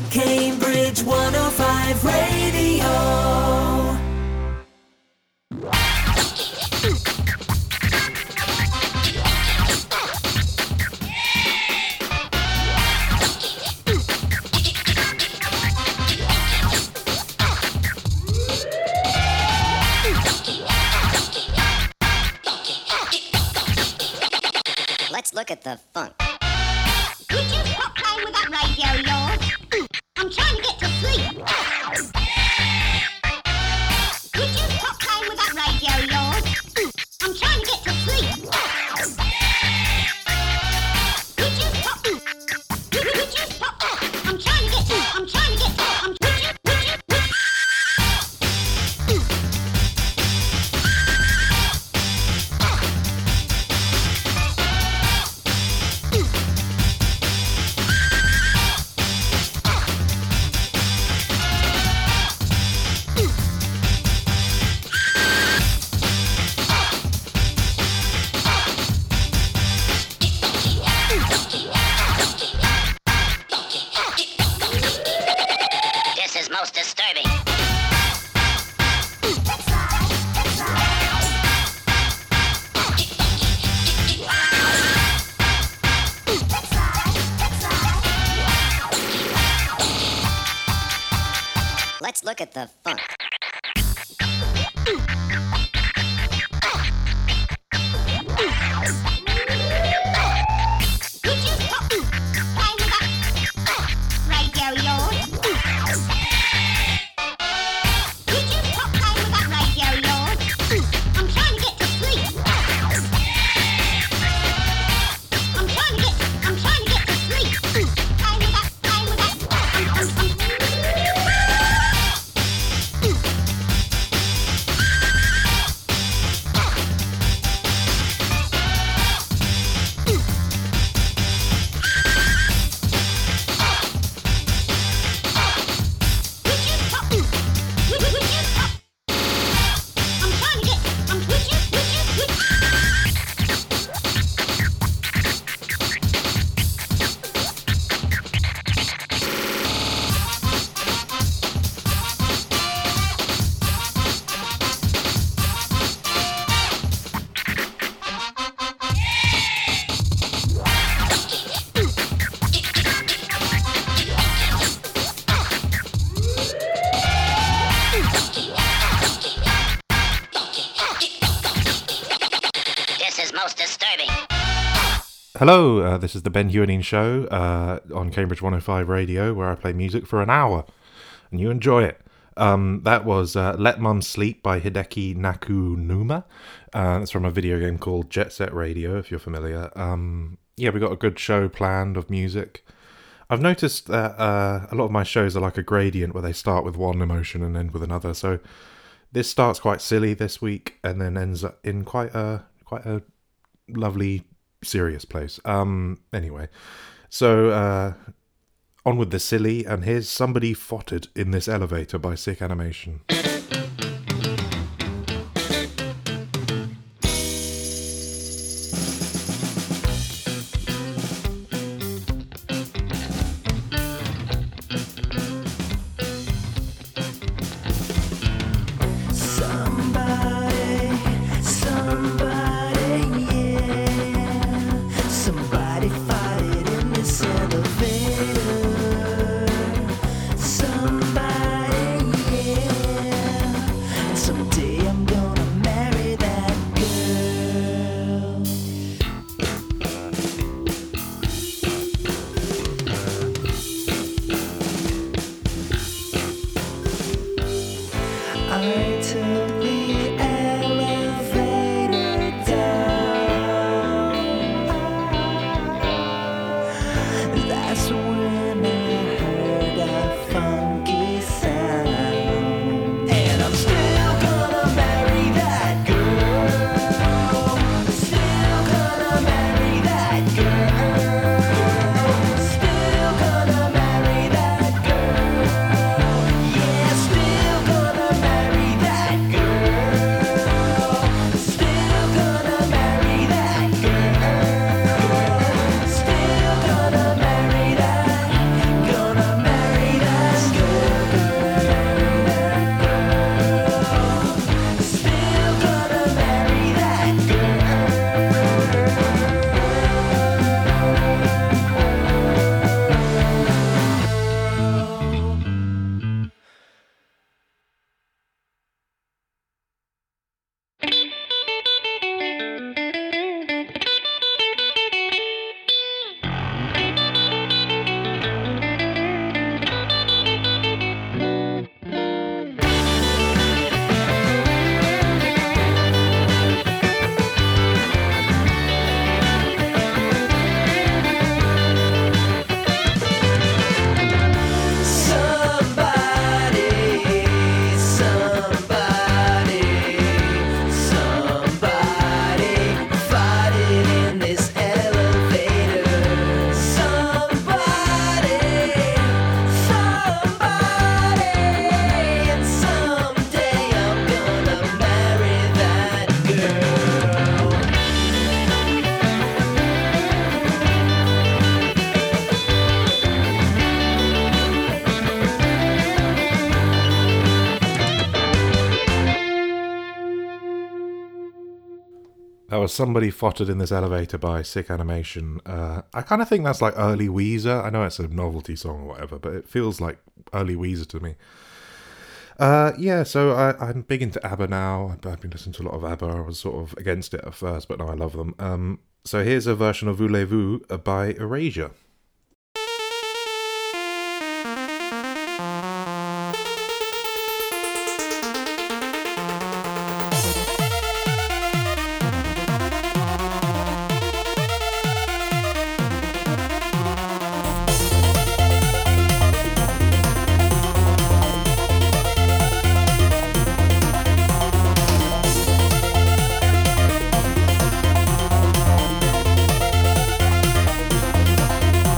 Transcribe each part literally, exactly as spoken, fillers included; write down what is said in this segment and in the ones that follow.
Cambridge one oh five Radio. Let's look at the funk. Would you stop playing with that radio of yours? I'm trying to get to sleep. Would you stop playing with that radio of yours? I'm trying to get to sleep. Would you stop? Would, would you stop? I'm trying to get to. I'm trying to get to. I'm. Would you? Would you? Would This is most disturbing. Let's look at the funk. Would you stop playing with that radio of yours? Would you stop playing with that radio of yours? I'm trying to get to sleep. I'm trying to get. I'm trying to get to sleep. Playing with that. Playing with that. I'm. I'm. Would you stop? Would, would, would you stop? I'm trying to get. I'm. Would you? Would you? Would This is most disturbing. Hello, uh, this is the Ben Hewenine Show uh, on Cambridge one oh five Radio, where I play music for an hour, and you enjoy it. Um, that was uh, Let Mum Sleep by Hideki Nakanuma. Uh, it's from a video game called Jet Set Radio, if you're familiar. Um, yeah, we got a good show planned of music. I've noticed that uh, a lot of my shows are like a gradient, where they start with one emotion and end with another. So this starts quite silly this week, and then ends up in quite a quite a lovely, serious place. Um, anyway, so uh, on with the silly, and here's Somebody Fotted in This Elevator by Sick Animation. Somebody, somebody, yeah. Somebody fight in this elevator. Somebody, yeah. That was Somebody Fottered in This Elevator by Sick Animation. Uh, I kind of think that's like early Weezer. I know it's a novelty song or whatever, but it feels like early Weezer to me. Uh, yeah, so I, I'm big into ABBA now. I've been listening to a lot of ABBA. I was sort of against it at first, but now I love them. Um, so here's a version of Voulez-Vous by Erasure. Somebody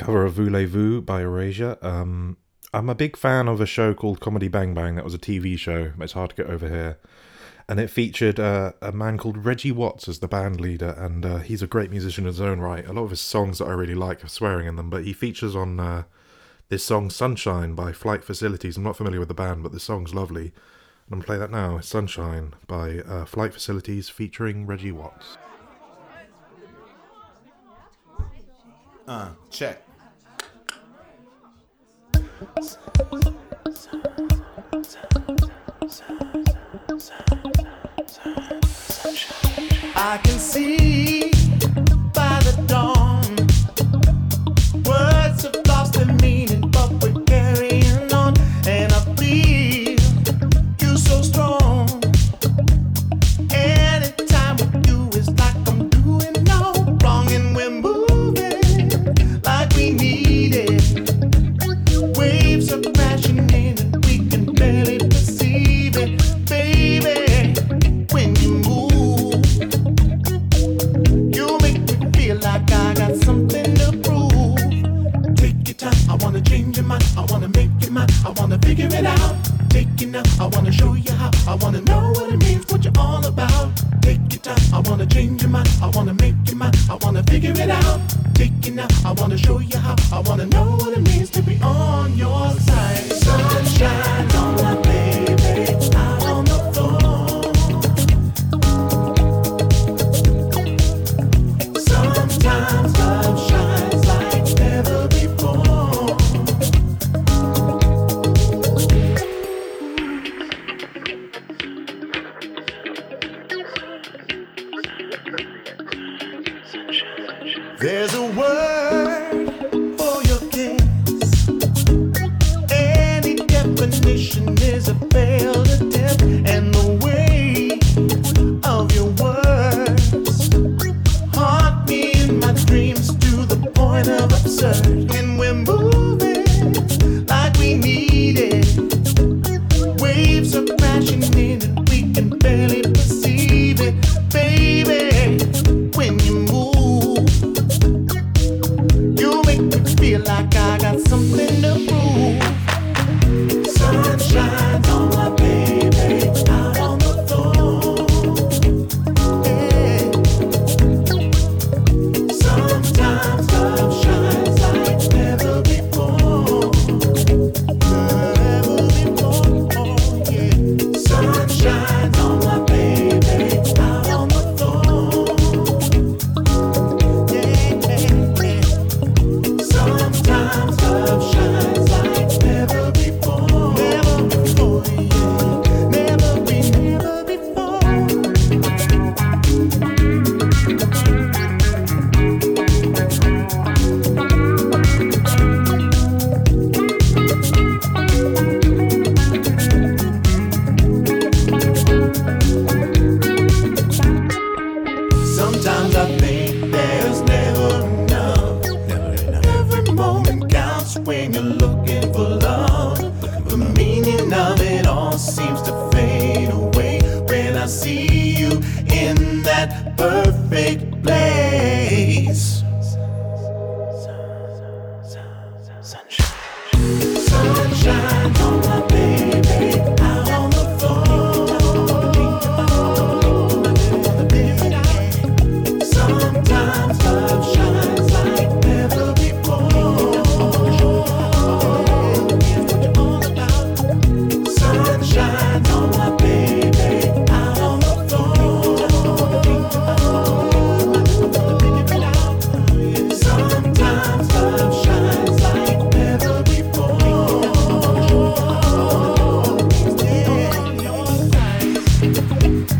cover of Voulez-Vous by Erasure. Um, I'm a big fan of a show called Comedy Bang Bang. That was a T V show. It's hard to get over here. And it featured uh, a man called Reggie Watts as the band leader, and uh, he's a great musician in his own right. A lot of his songs that I really like have swearing in them, but he features on uh, this song Sunshine by Flight Facilities. I'm not familiar with the band, but the song's lovely. I'm going to play that now. It's Sunshine by uh, Flight Facilities featuring Reggie Watts. Uh, check. I can see by the dawn words have lost their meaning, but we're carrying on, and I feel you so strong. Anytime with you is like I'm doing no wrong, and we're moving like we need it. Waves are crashing in and we can barely perceive it, baby. When you move, you make me feel like I got something to prove. Take your time, I wanna change your mind, I wanna make you mine, I wanna figure it out. Take it now, I wanna show you how, I wanna know what it means, what you're all about. Take your time, I wanna change your mind, I wanna make you mine, I wanna figure it out. Take it now, I wanna show you how, I wanna know what it means to be on your side. Sunshine on my baby, out on the floor. Sometimes love shines like never before. There's a word for your kiss. Any definition is a failed attempt, and the weight of your words haunt me in my dreams to the point of absurd. And we're moving like we need it. Waves are crashing in and we can barely perceive it, baby. When you move, you make me feel like I got something to prove. Sunshine on my baby, out on the floor. Yeah. Sometimes love shines like never before. Never before, yeah. Sunshine on my baby, out on the floor. Yeah, yeah, yeah. Sometimes love shines like never before. Never before, yeah. Never be, never before. Sometimes I think there's never enough. Never enough. Every moment counts when you're looking for love. The meaning of it all seems to fade away when I see you in that perfect place. Sunshine on my baby, out on the floor. Sometimes love shines like never before. Here's what you're all about. Sunshine on my baby, out on the floor. Sometimes love shines like never before. Stay on your side.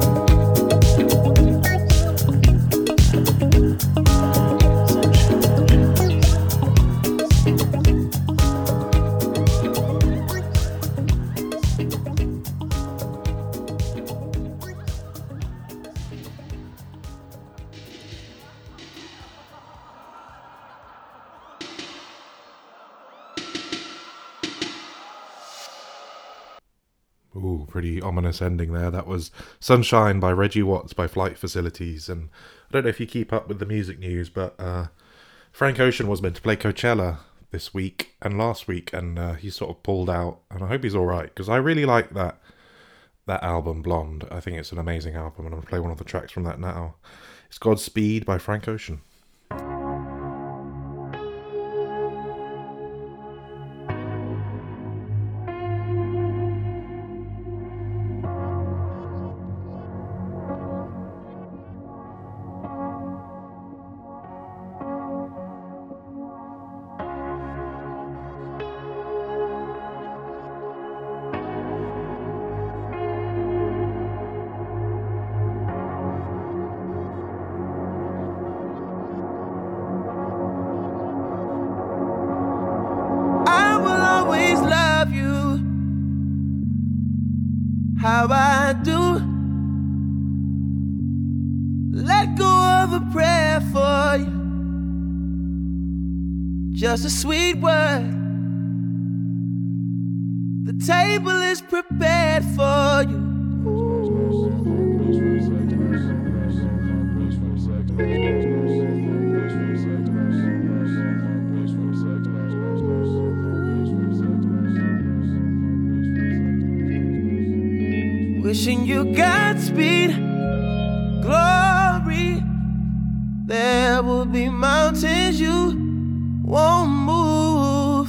Ooh, pretty ominous ending there. That was Sunshine by Reggie Watts by Flight Facilities. And I don't know if you keep up with the music news, but uh, Frank Ocean was meant to play Coachella this week and last week, and uh, he sort of pulled out. And I hope he's all right, because I really like that that album, Blonde. I think it's an amazing album, and I'm going to play one of the tracks from that now. It's Godspeed by Frank Ocean. I will always love you how I do. Let go of a prayer for you, just a sweet word. The table is prepared for you. Wishing you Godspeed, glory. There will be mountains you won't move.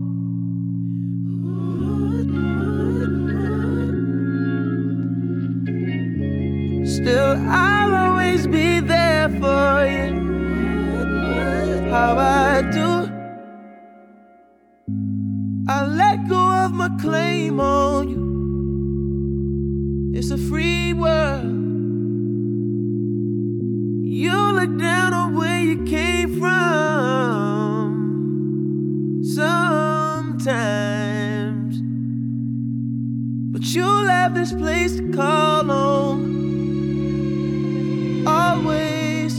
Still, I'll always be there for you, how I do. I let go of my claim on you. It's a free world. You look down on where you came from sometimes, but you'll have this place to call home always.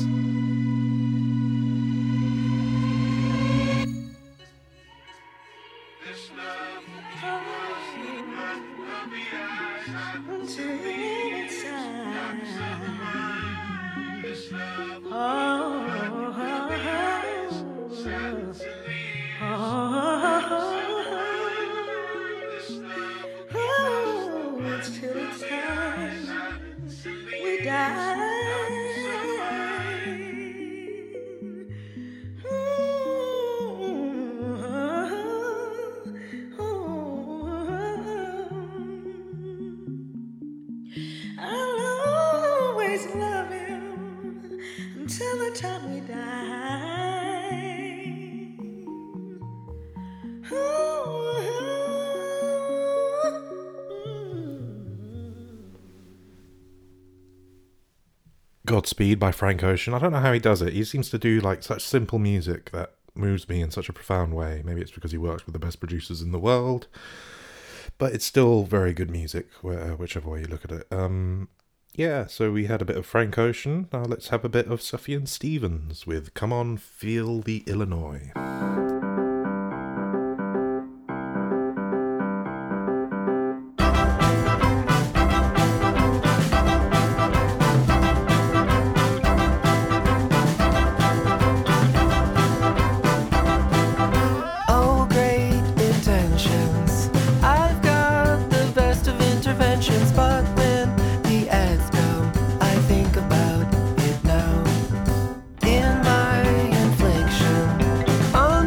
Godspeed by Frank Ocean. I don't know how he does it. He seems to do like such simple music that moves me in such a profound way. Maybe it's because he works with the best producers in the world, but it's still very good music, whichever way you look at it. Um, yeah, so we had a bit of Frank Ocean. Now let's have a bit of Sufjan Stevens with Come On, Feel the Illinois. On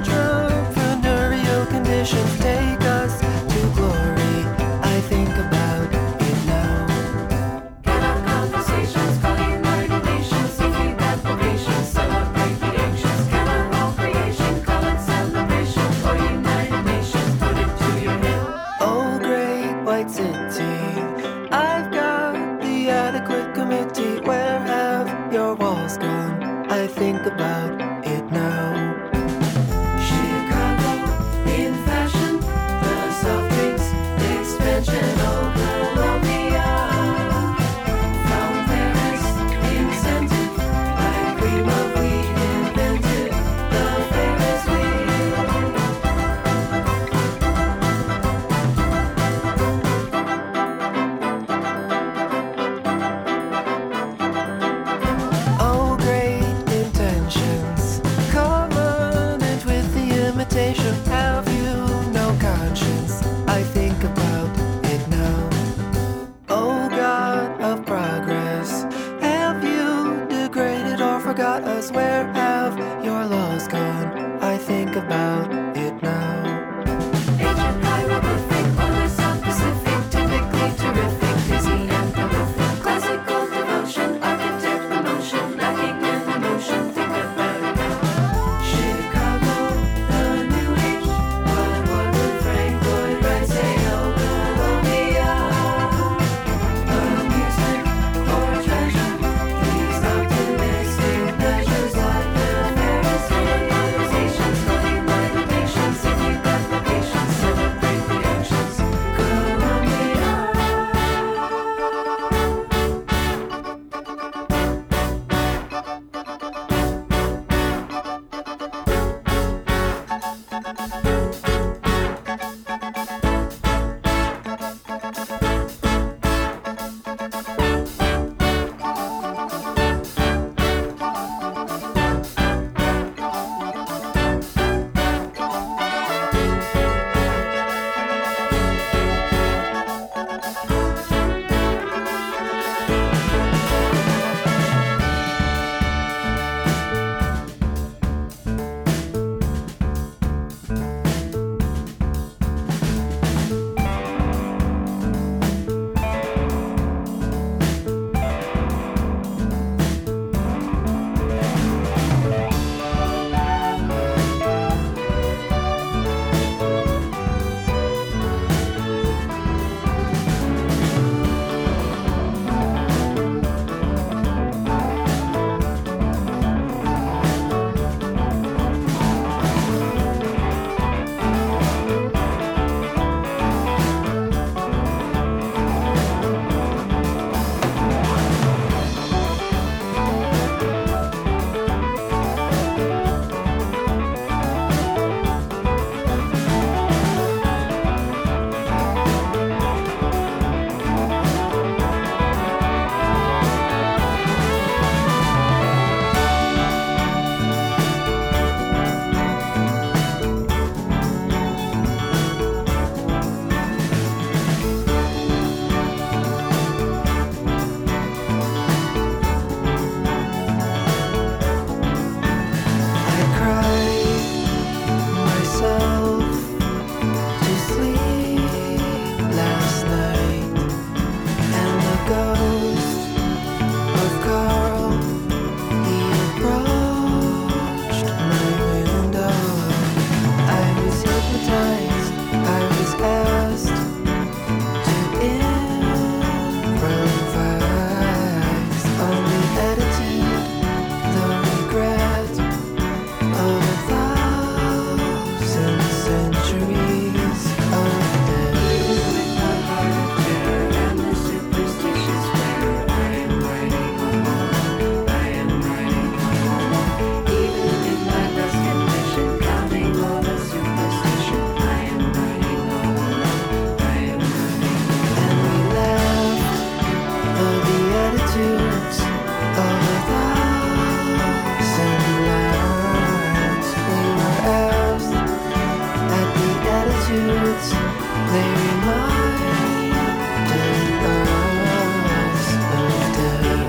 words, they remind us of death.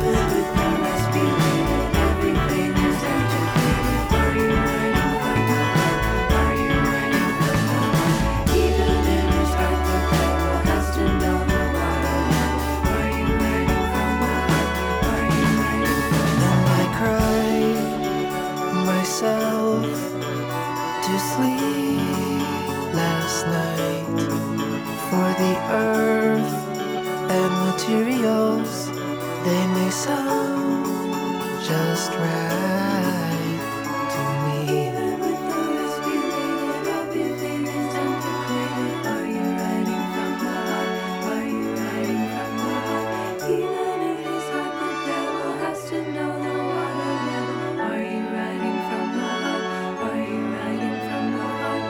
Everything is antiquated. Are you writing from the heart? Are you writing from the heart? Even in his heart, the devil has to know the water level. Are you writing from the heart? Are you writing from the heart? And I cried myself to sleep last night, for the earth and materials, they may sound just right to me. Even with the rest related, everything is antiquated. Are you writing from the heart? Are you writing from the heart? Even in his heart, the devil has to know the water level. Are you writing from the heart? Are you writing from the heart?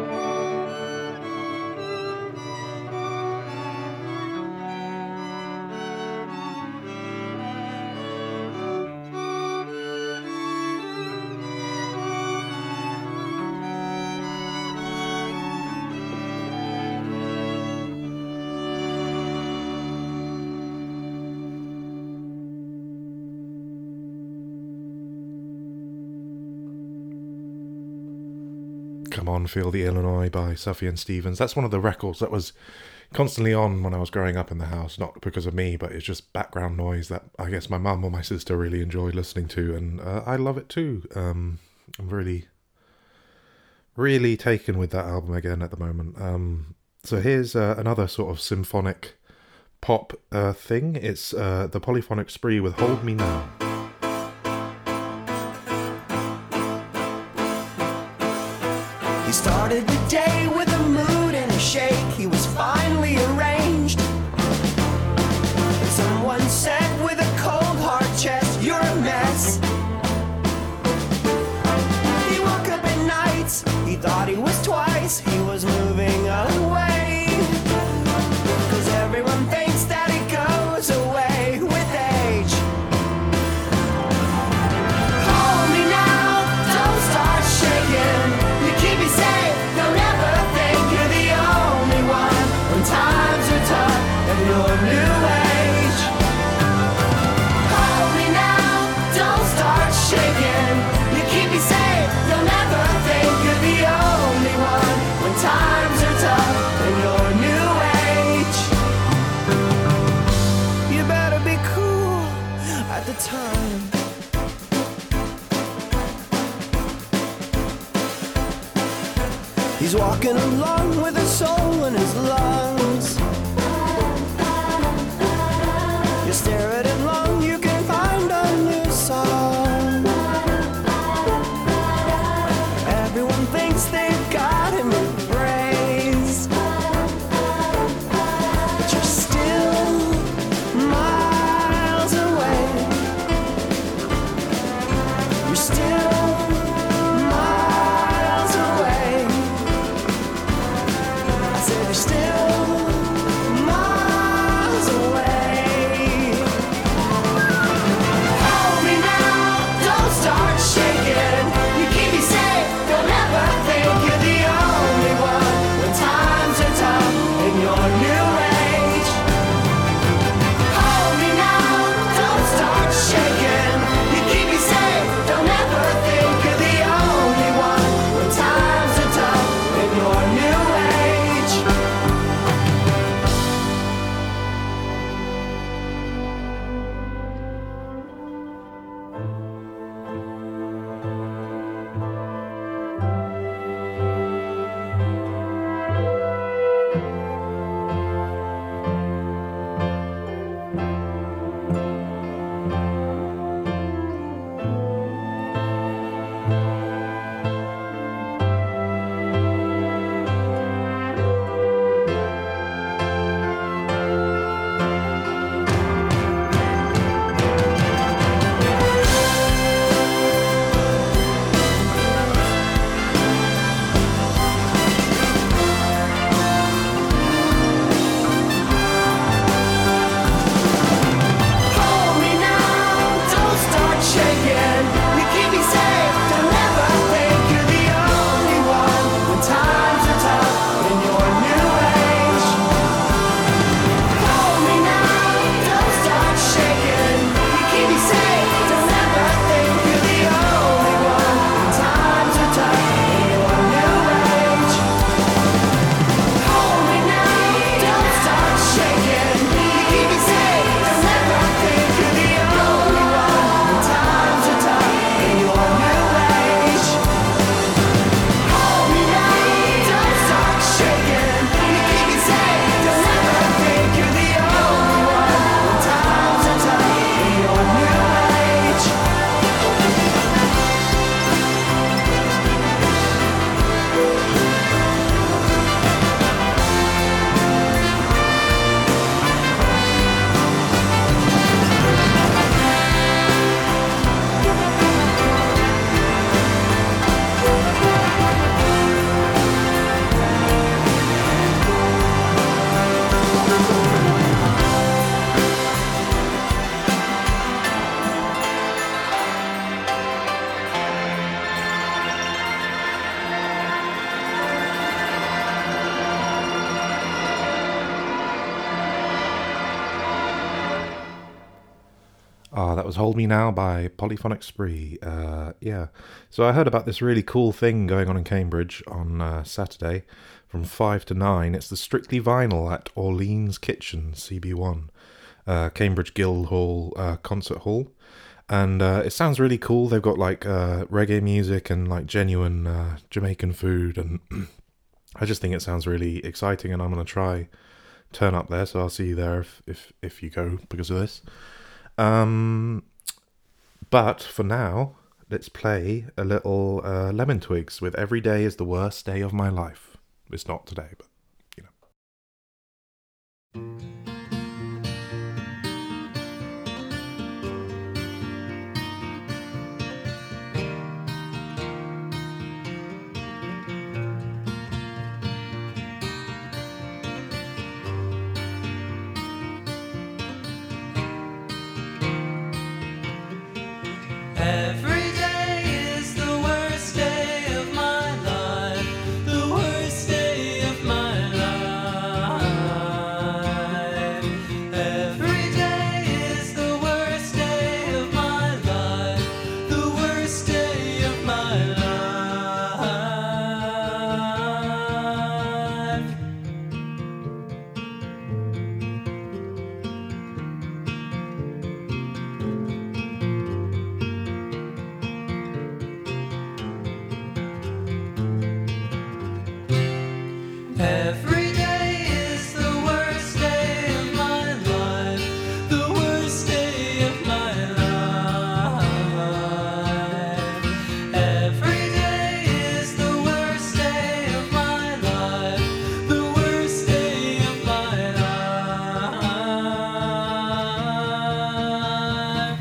Come On, Feel the Illinois by Sufjan Stevens. That's one of the records that was constantly on when I was growing up in the house, not because of me, but it's just background noise that I guess my mum or my sister really enjoyed listening to, and uh, I love it too. Um, I'm really, really taken with that album again at the moment. Um, so here's uh, another sort of symphonic pop uh, thing. It's uh, the Polyphonic Spree with Hold Me Now. He started the day with a mood and a shake. He was finely arranged. And someone said with a cold hard chest, "You're a mess." He woke up at nights. He thought he was twice. He was moving away. 'Cause everyone thinks that it goes away with age. Hold me now, don't start shaking. You keep me safe, don't ever think you're the only one. When times are tough and you're new age. Hold me now, don't start shaking. You keep me safe, don't ever think you're the only one. When times are tough and you're new age. You better be cool at the time. He's walking along with a soul in his lungs. You stare at him long, you can find a new song. Everyone thinks they've got him in praise, but you're still miles away. You're still miles away. was Hold Me Now by Polyphonic Spree. Uh, yeah, so I heard about this really cool thing going on in Cambridge on uh, Saturday from five to nine. It's the Strictly Vinyl at Orleans Kitchen, C B one, uh, Cambridge Guildhall uh, Concert Hall. And uh, it sounds really cool. They've got like uh, reggae music and like genuine uh, Jamaican food, and I just think it sounds really exciting, and I'm going to try turn up there, so I'll see you there if, if, if you go because of this. Um, but for now, let's play a little uh, Lemon Twigs with Every Day is the Worst Day of My Life. It's not today, but you know. Every day is the worst day of my life, the worst day of my life. Every day is the worst day of my life, the worst day of my life. Every day is the worst day of my life, the worst day of my life. Every day is the worst day of my life, the worst day of my life.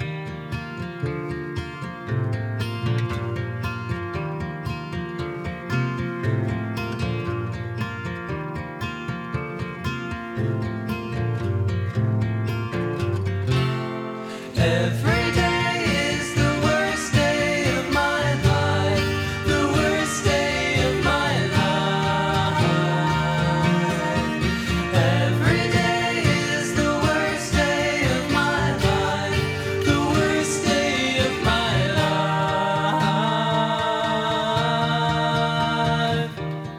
Every day is the worst day of my life, the worst day of my life. Every day is the worst day of my life, the worst day of my life.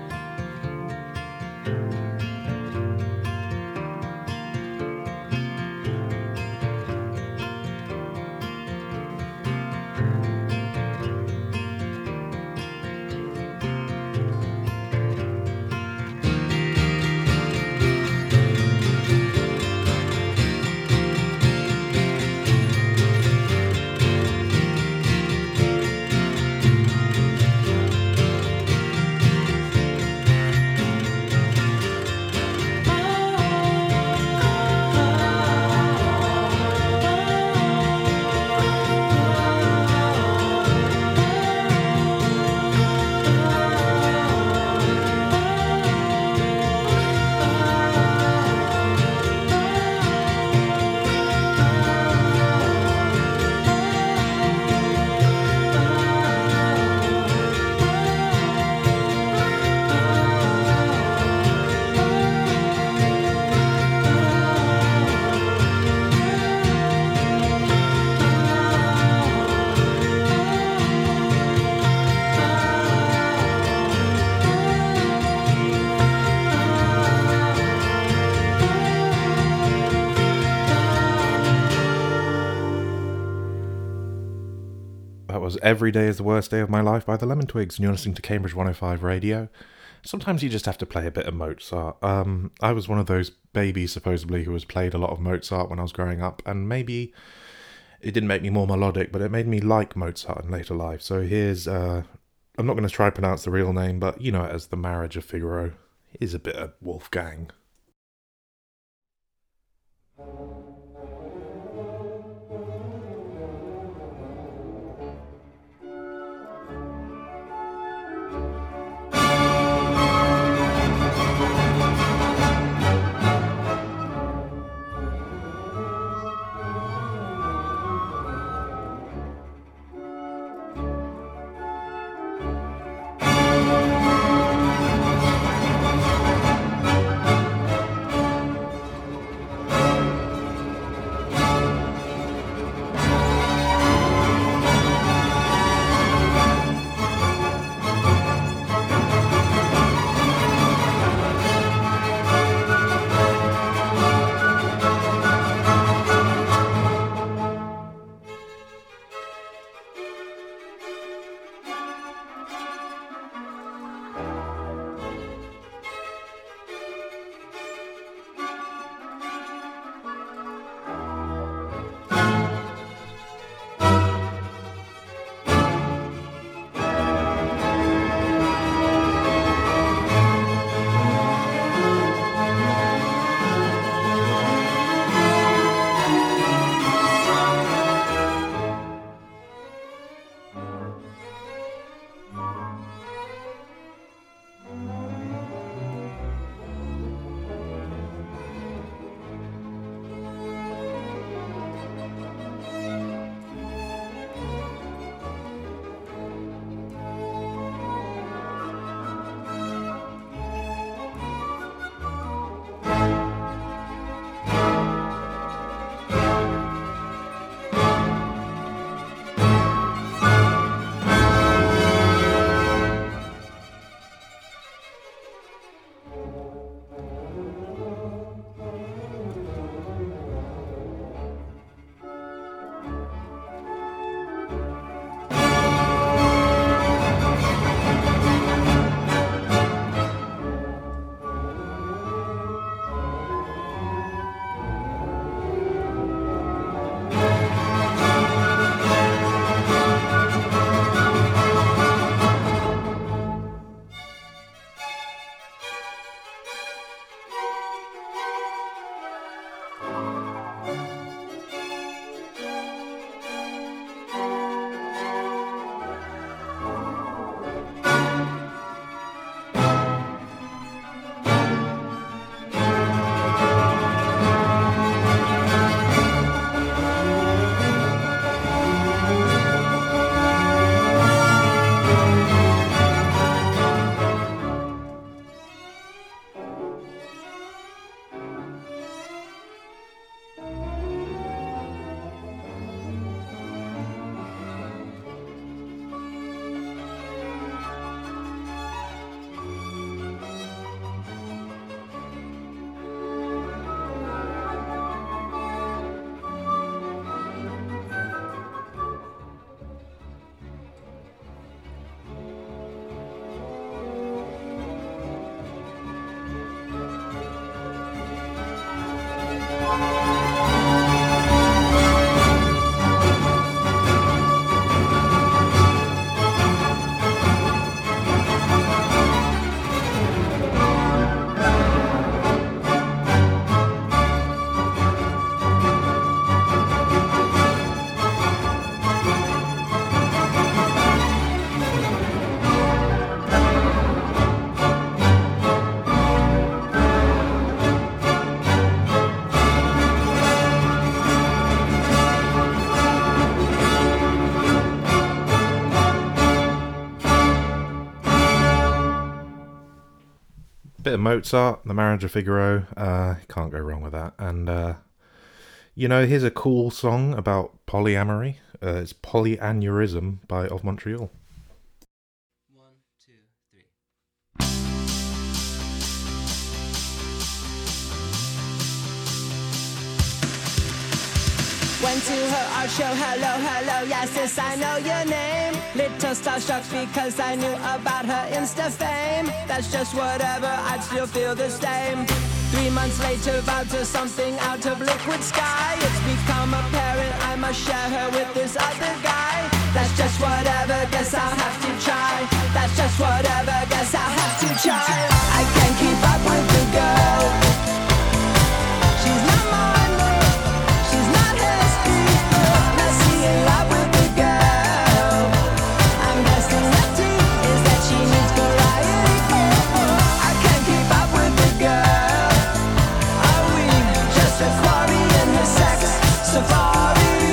That was Every Day is the Worst Day of My Life by the Lemon Twigs, and you're listening to Cambridge one oh five Radio. Sometimes you just have to play a bit of Mozart. Um, I was one of those babies, supposedly, who was played a lot of Mozart when I was growing up, and maybe it didn't make me more melodic, but it made me like Mozart in later life. So here's, uh, I'm not going to try to pronounce the real name, but you know it as The Marriage of Figaro. Here's a bit of Wolfgang. Bit of Mozart, The Marriage of Figaro, uh, can't go wrong with that. And, uh, you know, here's a cool song about polyamory. Uh, it's Polyanurism by Of Montreal. One, two, three. Went to her art show, hello, hello, yes, yes, I know your name. Little starstruck because I knew about her Insta fame. That's just whatever, I'd still feel the same. Three months later, vowed to something out of liquid sky. It's become apparent I must share her with this other guy. That's just whatever, guess I'll have to try. That's just whatever, guess I'll have to try. I can't keep up with the girl. She's not mine, she's not his. Messy in love with the girl. I'm guessing that too is that she needs variety. Oh, oh, I can't keep up with the girl. Are we just a quarry in her sex safari?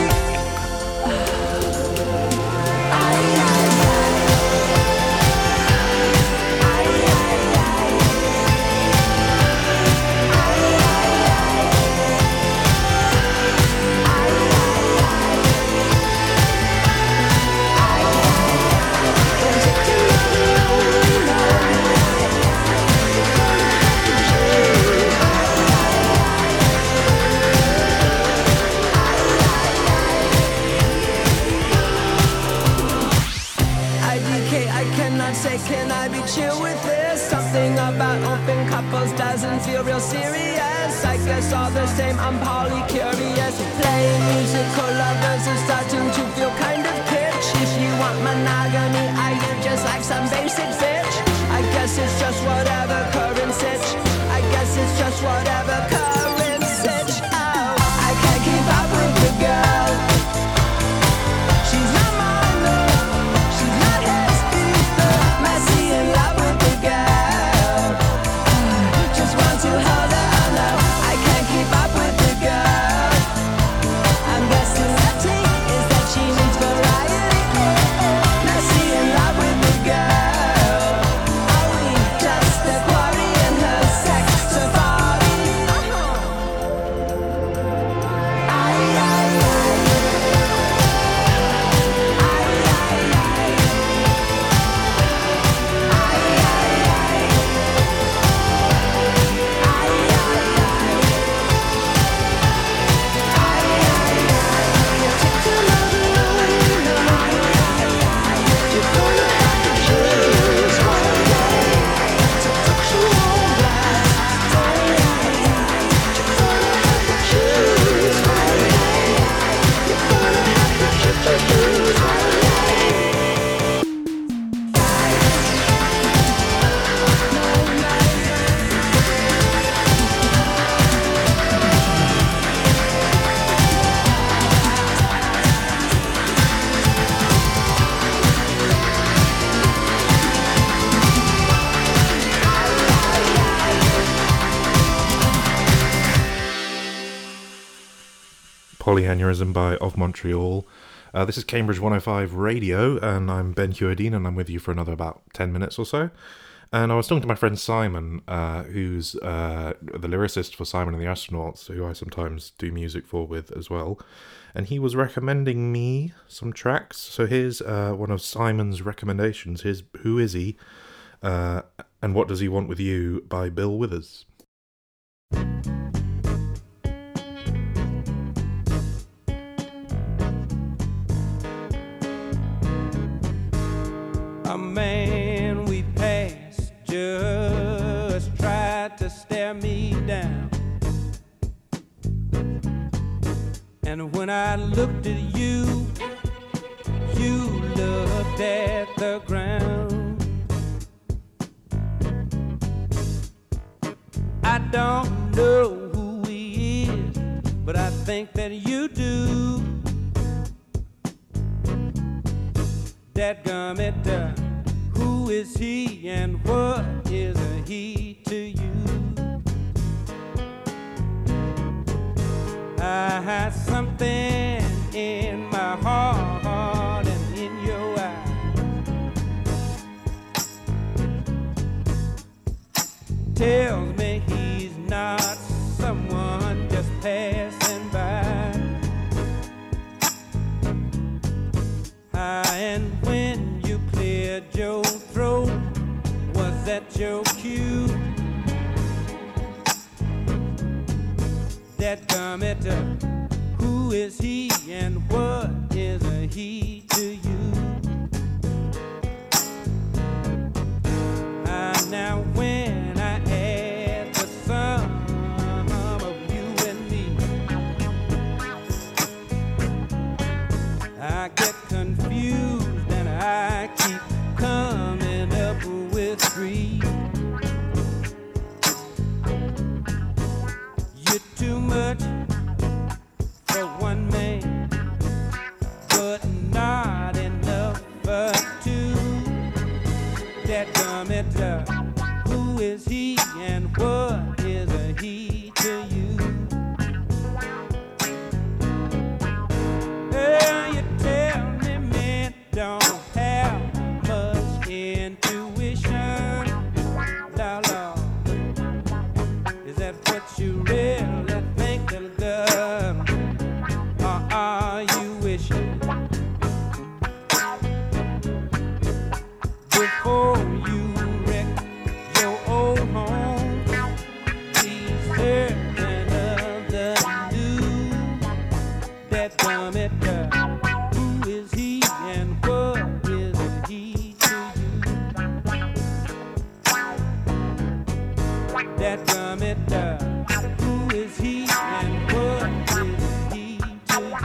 Say, can I be chill with this? Something about open couples doesn't feel real serious. I guess all the same, I'm poly-curious. Playing musical lovers is starting to feel kind of kitsch. If you want monogamy, are you just like some basic bitch? I guess it's just whatever current sitch. I guess it's just whatever current sitch. Oh, I can't keep up with the girl. She's not mine, though. She's not his either. Messy in love with the girl. Just want to hold her, oh no. I can't keep up with the girl. I'm guessing that thing is that she needs variety. Messy in love with the girl. Are we just a quarry in her sex safari? Ay, ay, ay. Polyanurism by Of Montreal. Uh, this is Cambridge one oh five Radio, and I'm Ben Hewerdine, and I'm with you for another about ten minutes or so. And I was talking to my friend Simon, uh, who's uh, the lyricist for Simon and the Astronauts, who I sometimes do music for with as well. And he was recommending me some tracks. So here's uh, one of Simon's recommendations. Here's Who Is He? Uh, and What Does He Want With You by Bill Withers. A man we passed just tried to stare me down. And when I looked at you, you looked at the ground. I don't know who he is, but I think that you do. Dadgummit, uh, who is he and what is a he to you? I had something in my heart and in your eyes. Tells me he's not someone just passing by. Ah, and when you cleared your throat, was that your cue? Dadgummit, uh, who is he and what is a he to you? Ah, now when I add the sum of you and me, I get confused and I keep coming up with three. You're too much for one man, but not enough for two. Dadgummit, uh, who is he and what is a he to you? Well, you tell me men don't have much intuition. La la, is that what you really think, little girl? Or are you wishing before you wreck your old home? Please certain of the new. Dadgummit, uh, who is he and what is he to you? Dadgummit, uh, who is he and what is he to you?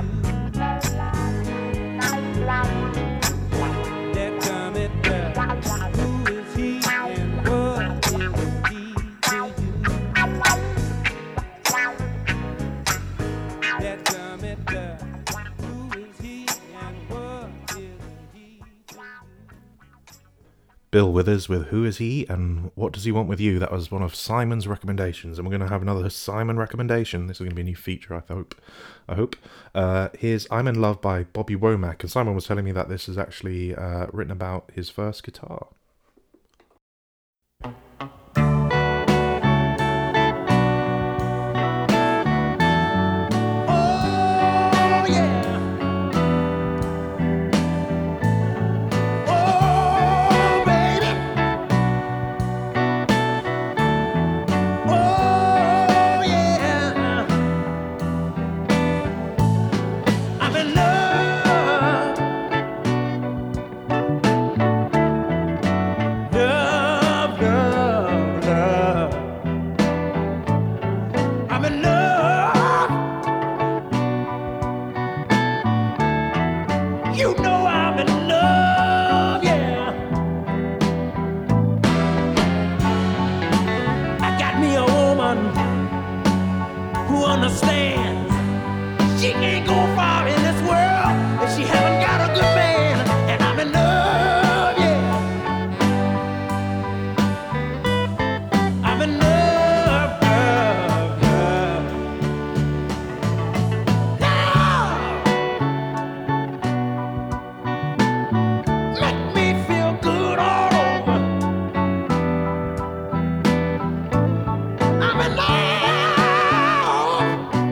Dadgummit, uh, who is he and what is he to you? Dadgummit, uh, who is he and what is he to you? Bill Withers with Who Is He and What Does He Want With You? That was one of Simon's recommendations, and we're going to have another Simon recommendation. This is going to be a new feature, I hope. I hope. Uh, here's I'm in Love by Bobby Womack, and Simon was telling me that this is actually uh, written about his first guitar. Oh, yeah. Oh, baby. Oh, yeah. I'm in love. Love, love, love. I'm in love. You know I'm in love, yeah. I got me a woman who understands. She ain't go far in this world if she haven't got a good man. And I'm in love, yeah. I'm in love, love, love. Love. Make me feel good all over. I'm in love.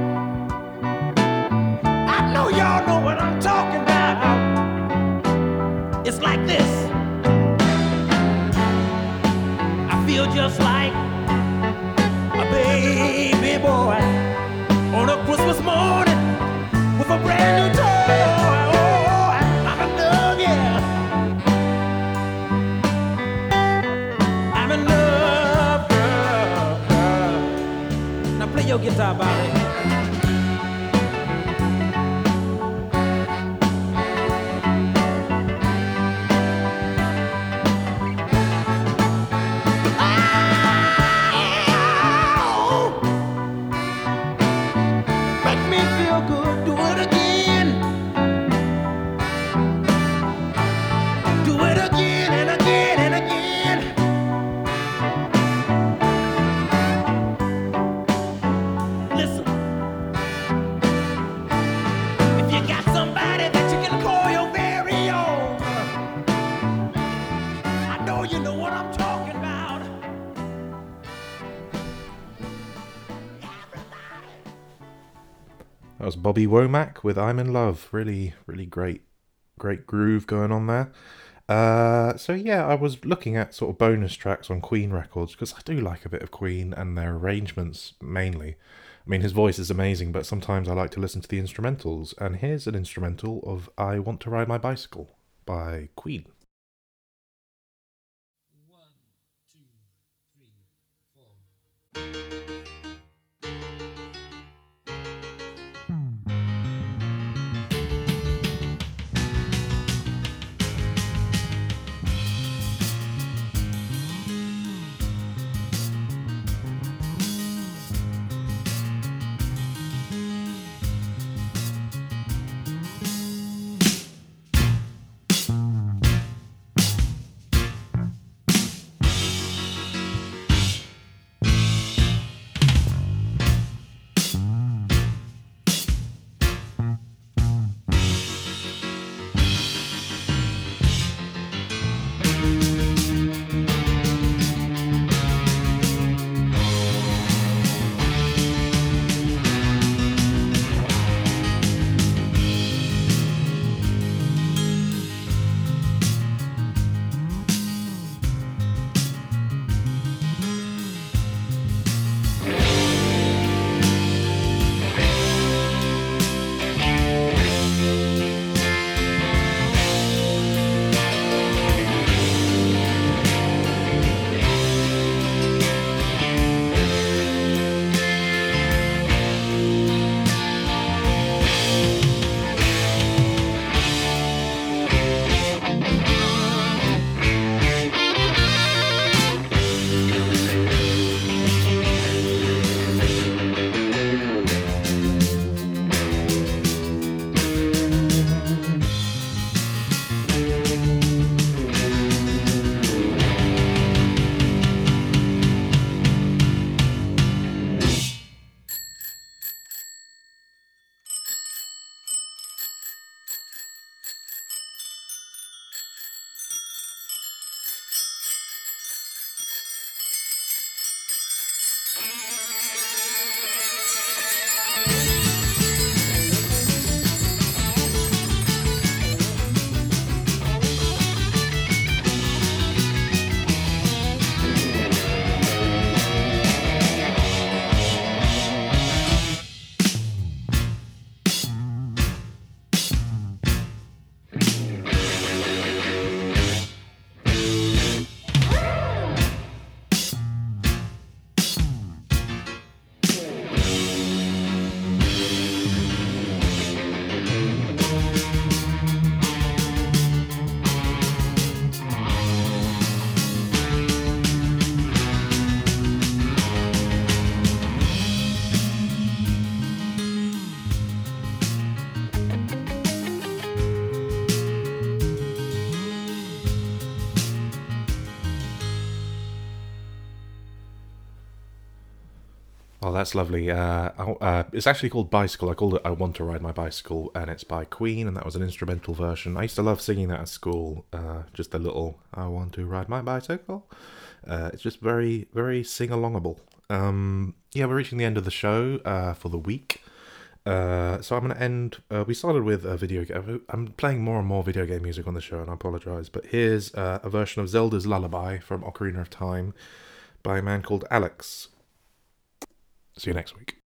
I know y'all know what I'm talking about. It's like this. I feel just like a baby boy on a Christmas morning with a brand new toy. Oh, I'm in love, yeah. I'm in love, love, love. Now play your guitar, Bobby. was Bobby Womack with I'm in Love. Really, really great, great groove going on there. Uh, so yeah, I was looking at sort of bonus tracks on Queen records because I do like a bit of Queen and their arrangements mainly. I mean, his voice is amazing, but sometimes I like to listen to the instrumentals. And here's an instrumental of I Want to Ride My Bicycle by Queen. Oh, that's lovely. Uh, uh, it's actually called Bicycle. I called it I Want to Ride My Bicycle, and it's by Queen, and that was an instrumental version. I used to love singing that at school, uh, just a little I want to ride my bicycle. Uh, it's just very, very sing-alongable. Um, yeah, we're reaching the end of the show uh, for the week. Uh, so I'm going to end, uh, we started with a video game. I'm playing more and more video game music on the show, and I apologise, but here's uh, a version of Zelda's Lullaby from Ocarina of Time by a man called Alex. See you next week.